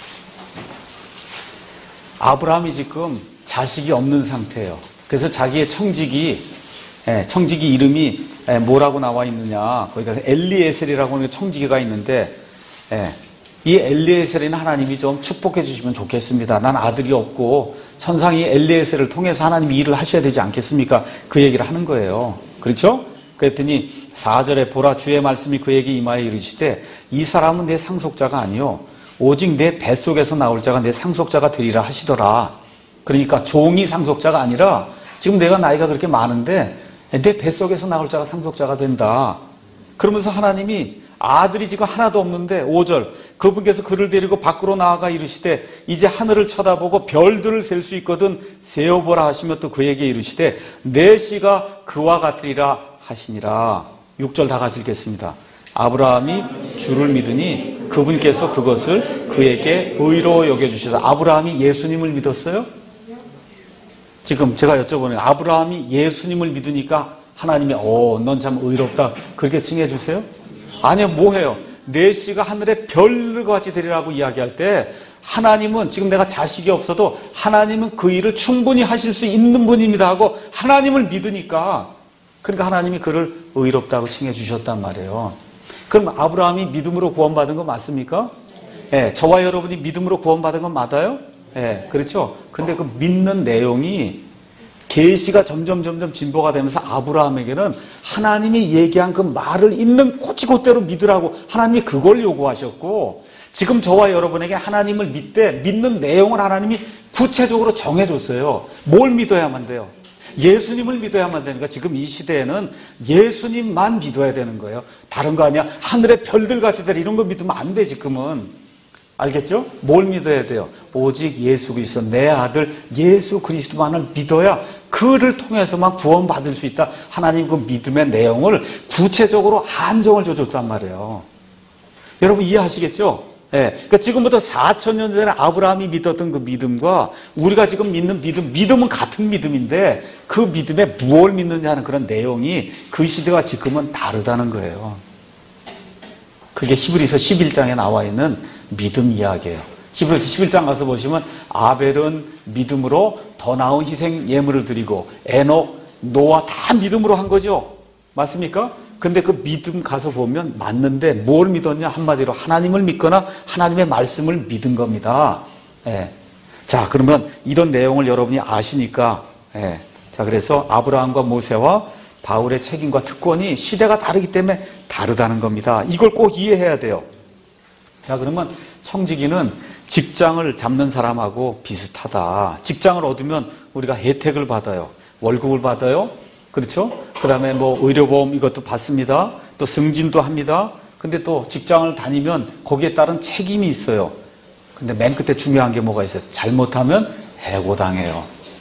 아브라함이 지금 자식이 없는 상태예요. 그래서 자기의 청지기 이름이 뭐라고 나와 있느냐. 거기 가서 엘리에셀이라고 하는 청지기가 있는데, 이 엘리에셀이는 하나님이 좀 축복해 주시면 좋겠습니다. 난 아들이 없고 천상이 엘리에셀을 통해서 하나님이 일을 하셔야 되지 않겠습니까? 그 얘기를 하는 거예요. 그렇죠? 그랬더니 4절에 보라 주의 말씀이 그에게 임하여 이르시되 이 사람은 내 상속자가 아니요 오직 내 뱃속에서 나올 자가 내 상속자가 되리라 하시더라. 그러니까 종이 상속자가 아니라 지금 내가 나이가 그렇게 많은데 내 뱃속에서 나올 자가 상속자가 된다. 그러면서 하나님이 아들이 지금 하나도 없는데 5절 그분께서 그를 데리고 밖으로 나아가 이르시되 이제 하늘을 쳐다보고 별들을 셀 수 있거든 세어보라 하시며 또 그에게 이르시되 내 씨가 그와 같으리라 하시니라. 6절 다 같이 읽겠습니다. 아브라함이 주를 믿으니 그분께서 그것을 그에게 의로 여겨주시다. 아브라함이 예수님을 믿었어요? 지금 제가 여쭤보네요. 아브라함이 예수님을 믿으니까 하나님이 넌 참 의롭다 그렇게 칭해 주세요? 아니요, 뭐해요? 내 씨가 하늘의 별과 같이 되리라고 이야기할 때 하나님은 지금 내가 자식이 없어도 하나님은 그 일을 충분히 하실 수 있는 분입니다 하고 하나님을 믿으니까 그러니까 하나님이 그를 의롭다고 칭해 주셨단 말이에요. 그럼 아브라함이 믿음으로 구원받은 거 맞습니까? 저와 여러분이 믿음으로 구원받은 건 맞아요? 그렇죠? 근데 그 믿는 내용이 계시가 점점 진보가 되면서 아브라함에게는 하나님이 얘기한 그 말을 있는 곧대로 믿으라고 하나님이 그걸 요구하셨고 지금 저와 여러분에게 하나님을 믿되 믿는 내용을 하나님이 구체적으로 정해줬어요. 뭘 믿어야만 돼요? 예수님을 믿어야만 되니까 지금 이 시대에는 예수님만 믿어야 되는 거예요. 다른 거 아니야. 하늘의 별들 같이 되라 이런 거 믿으면 안 돼, 지금은. 알겠죠? 뭘 믿어야 돼요? 오직 예수 그리스도, 내 아들 예수 그리스도만을 믿어야 그를 통해서만 구원받을 수 있다. 하나님 그 믿음의 내용을 구체적으로 한정을 줘줬단 말이에요. 여러분 이해하시겠죠? 예. 그러니까 지금부터 4,000년 전에 아브라함이 믿었던 그 믿음과 우리가 지금 믿는 믿음은 같은 믿음인데 그 믿음에 무엇을 믿느냐 하는 그런 내용이 그 시대와 지금은 다르다는 거예요. 그게 히브리서 11장에 나와 있는 믿음 이야기예요. 히브리서 11장 가서 보시면 아벨은 믿음으로 더 나은 희생 예물을 드리고 에녹, 노아 다 믿음으로 한 거죠. 맞습니까? 근데 그 믿음 가서 보면 맞는데 뭘 믿었냐? 한마디로 하나님을 믿거나 하나님의 말씀을 믿은 겁니다. 예. 자, 그러면 이런 내용을 여러분이 아시니까 예. 자, 그래서 아브라함과 모세와 바울의 책임과 특권이 시대가 다르기 때문에 다르다는 겁니다. 이걸 꼭 이해해야 돼요. 자, 그러면 청지기는 직장을 잡는 사람하고 비슷하다. 직장을 얻으면 우리가 혜택을 받아요. 월급을 받아요. 그렇죠? 그 다음에 뭐 의료보험 이것도 받습니다. 또 승진도 합니다. 근데 또 직장을 다니면 거기에 따른 책임이 있어요. 근데 맨 끝에 중요한 게 뭐가 있어요? 잘못하면 해고당해요.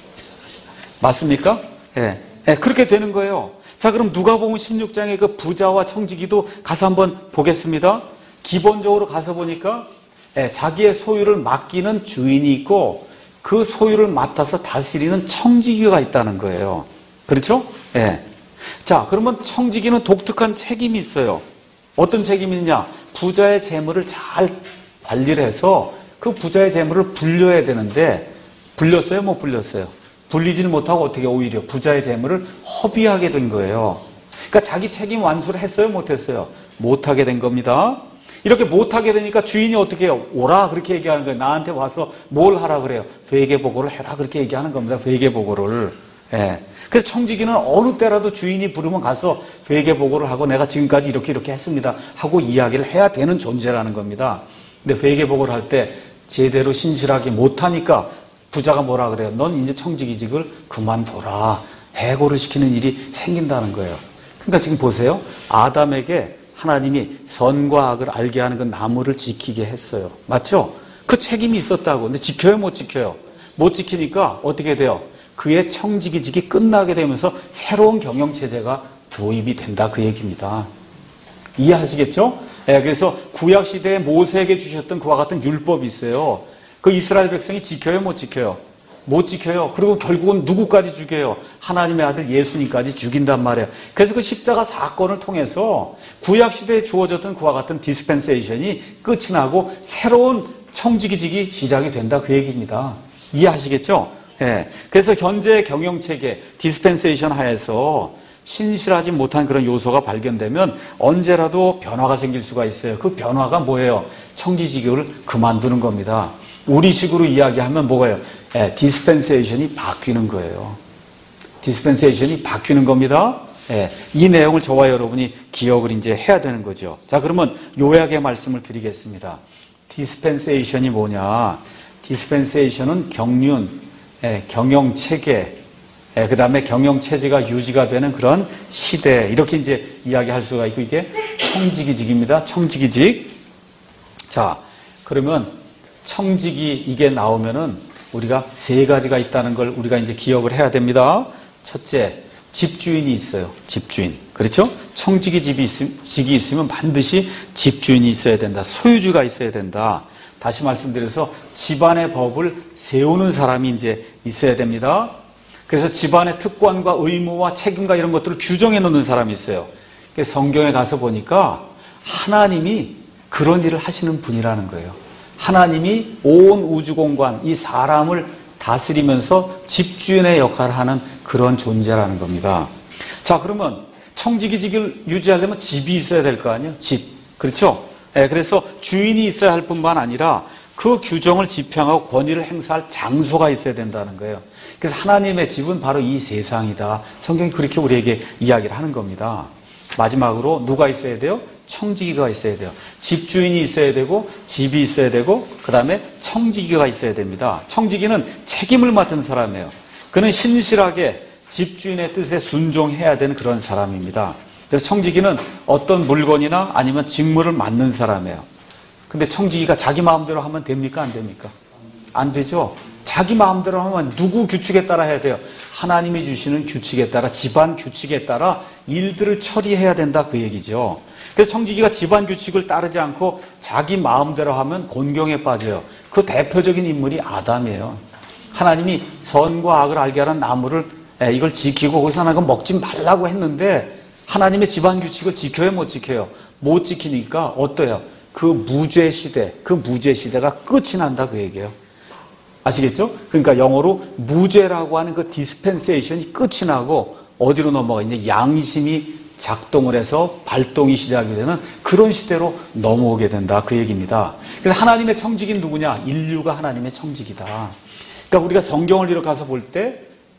맞습니까? 예. 예, 그렇게 되는 거예요. 자, 그럼 누가복음 16장의 그 부자와 청지기도 가서 한번 보겠습니다. 기본적으로 가서 보니까 예, 자기의 소유를 맡기는 주인이 있고 그 소유를 맡아서 다스리는 청지기가 있다는 거예요. 그렇죠? 예. 자, 그러면 청지기는 독특한 책임이 있어요. 어떤 책임이 있냐? 부자의 재물을 잘 관리를 해서 그 부자의 재물을 불려야 되는데 불렸어요? 못 불렸어요? 불리지는 못하고 어떻게 오히려 부자의 재물을 허비하게 된 거예요. 그러니까 자기 책임 완수를 했어요? 못했어요? 못하게 된 겁니다. 이렇게 못하게 되니까 주인이 어떻게 해요? 오라 그렇게 얘기하는 거예요. 나한테 와서 뭘 하라 그래요? 회계보고를 해라 그렇게 얘기하는 겁니다. 회계보고를. 예. 그래서 청지기는 어느 때라도 주인이 부르면 가서 회계보고를 하고 내가 지금까지 이렇게 했습니다 하고 이야기를 해야 되는 존재라는 겁니다. 근데 회계보고를 할 때 제대로 신실하게 못하니까 부자가 뭐라 그래요? 넌 이제 청지기직을 그만둬라. 해고를 시키는 일이 생긴다는 거예요. 그러니까 지금 보세요. 아담에게 하나님이 선과 악을 알게 하는 그 나무를 지키게 했어요. 맞죠? 그 책임이 있었다고. 근데 지켜요? 못 지켜요? 못 지키니까 어떻게 돼요? 그의 청지기직이 끝나게 되면서 새로운 경영체제가 도입이 된다 그 얘기입니다. 이해하시겠죠? 네, 그래서 구약시대에 모세에게 주셨던 그와 같은 율법이 있어요. 그 이스라엘 백성이 지켜요? 못 지켜요? 못 지켜요. 그리고 결국은 누구까지 죽여요? 하나님의 아들 예수님까지 죽인단 말이에요. 그래서 그 십자가 사건을 통해서 구약시대에 주어졌던 그와 같은 디스펜세이션이 끝이 나고 새로운 청지기직이 시작이 된다 그 얘기입니다. 이해하시겠죠? 예. 그래서 현재 경영체계 디스펜세이션 하에서 신실하지 못한 그런 요소가 발견되면 언제라도 변화가 생길 수가 있어요. 그 변화가 뭐예요? 청지기직을 그만두는 겁니다. 우리식으로 이야기하면 뭐예요? 예, 디스펜세이션이 바뀌는 거예요. 디스펜세이션이 바뀌는 겁니다. 예, 이 내용을 저와 여러분이 기억을 이제 해야 되는 거죠. 자, 그러면 요약의 말씀을 드리겠습니다. 디스펜세이션이 뭐냐? 디스펜세이션은 경륜, 경영체계, 그 다음에 경영체제가 유지가 되는 그런 시대, 이렇게 이제 이야기할 수가 있고, 이게 청지기직입니다. 청지기직. 자, 그러면 청지기 이게 나오면은 우리가 세 가지가 있다는 걸 우리가 이제 기억을 해야 됩니다. 첫째, 집주인이 있어요. 집주인. 그렇죠? 청지기직이 있으면 반드시 집주인이 있어야 된다. 소유주가 있어야 된다. 다시 말씀드려서 집안의 법을 세우는 사람이 이제 있어야 됩니다. 그래서 집안의 특권과 의무와 책임과 이런 것들을 규정해 놓는 사람이 있어요. 그래서 성경에 가서 보니까 하나님이 그런 일을 하시는 분이라는 거예요. 하나님이 온 우주공간, 이 사람을 다스리면서 집주인의 역할을 하는 그런 존재라는 겁니다. 자, 그러면 청지기직을 유지하려면 집이 있어야 될 거 아니에요? 집. 그렇죠? 네, 그래서 주인이 있어야 할 뿐만 아니라 그 규정을 집행하고 권위를 행사할 장소가 있어야 된다는 거예요. 그래서 하나님의 집은 바로 이 세상이다. 성경이 그렇게 우리에게 이야기를 하는 겁니다. 마지막으로 누가 있어야 돼요? 청지기가 있어야 돼요. 집주인이 있어야 되고 집이 있어야 되고 그 다음에 청지기가 있어야 됩니다. 청지기는 책임을 맡은 사람이에요. 그는 신실하게 집주인의 뜻에 순종해야 되는 그런 사람입니다. 그래서 청지기는 어떤 물건이나 아니면 직무를 맡는 사람이에요. 근데 청지기가 자기 마음대로 하면 됩니까? 안 됩니까? 안 되죠. 자기 마음대로 하면 누구 규칙에 따라 해야 돼요? 하나님이 주시는 규칙에 따라, 집안 규칙에 따라 일들을 처리해야 된다, 그 얘기죠. 그래서 청지기가 집안 규칙을 따르지 않고 자기 마음대로 하면 곤경에 빠져요. 그 대표적인 인물이 아담이에요. 하나님이 선과 악을 알게 하는 나무를 이걸 지키고 거기서 하나 먹지 말라고 했는데 하나님의 집안 규칙을 지켜요, 못 지켜요? 못 지키니까 어때요? 그 무죄 시대가 끝이 난다, 그 얘기예요. 아시겠죠? 그러니까 영어로 무죄라고 하는 그 디스펜세이션이 끝이 나고 어디로 넘어가 있냐? 양심이 작동을 해서 발동이 시작이 되는 그런 시대로 넘어오게 된다, 그 얘기입니다. 그래서 하나님의 청지기는 누구냐? 인류가 하나님의 청지기다. 그러니까 우리가 성경을 이렇게 가서 볼 때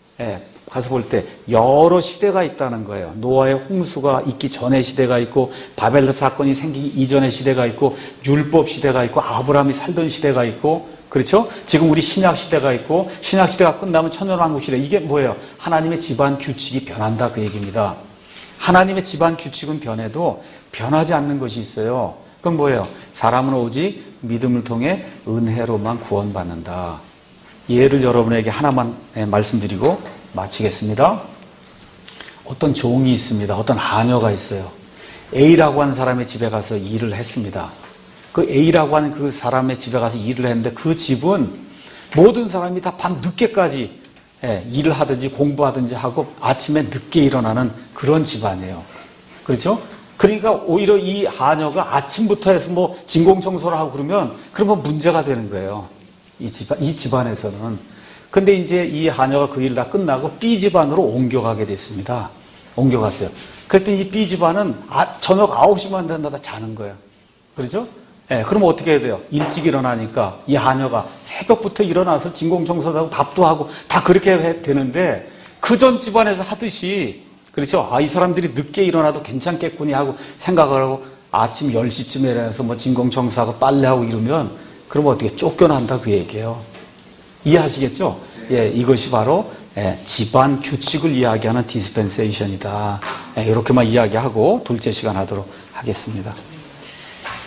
여러 시대가 있다는 거예요. 노아의 홍수가 있기 전의 시대가 있고, 바벨 사건이 생기기 이전의 시대가 있고, 율법 시대가 있고, 아브라함이 살던 시대가 있고, 그렇죠? 지금 우리 신약 시대가 있고, 신약 시대가 끝나면 천년왕국 시대. 이게 뭐예요? 하나님의 집안 규칙이 변한다, 그 얘기입니다. 하나님의 집안 규칙은 변해도 변하지 않는 것이 있어요. 그건 뭐예요? 사람은 오직 믿음을 통해 은혜로만 구원받는다. 예를 여러분에게 하나만 말씀드리고 마치겠습니다. 어떤 종이 있습니다. 어떤 하녀가 있어요. A라고 하는 사람의 집에 가서 일을 했습니다. 그 A라고 하는 그 사람의 집에 가서 일을 했는데 그 집은 모든 사람이 다 밤 늦게까지 일을 하든지 공부하든지 하고 아침에 늦게 일어나는 그런 집안이에요. 그렇죠? 그러니까 오히려 이 하녀가 아침부터 해서 뭐 진공청소를 하고 그러면 문제가 되는 거예요. 이 집안에서는. 근데 이제 이 하녀가 그 일 다 끝나고 B 집안으로 옮겨가게 됐습니다. 옮겨갔어요. 그랬더니 이 B 집안은 저녁 9시만 된다 다 자는 거예요. 그렇죠? 그럼 어떻게 해야 돼요? 일찍 일어나니까 이 하녀가 새벽부터 일어나서 진공청소도 하고 밥도 하고 다 그렇게 해야 되는데 그 전 집안에서 하듯이, 그렇죠? 이 사람들이 늦게 일어나도 괜찮겠구니 하고 생각을 하고 아침 10시쯤에 일어나서 뭐 진공청소하고 빨래하고 이러면 그럼 어떻게 쫓겨난다, 그 얘기예요. 이해하시겠죠? 이것이 바로 집안 규칙을 이야기하는 디스펜세이션이다. 이렇게만 이야기하고 둘째 시간 하도록 하겠습니다.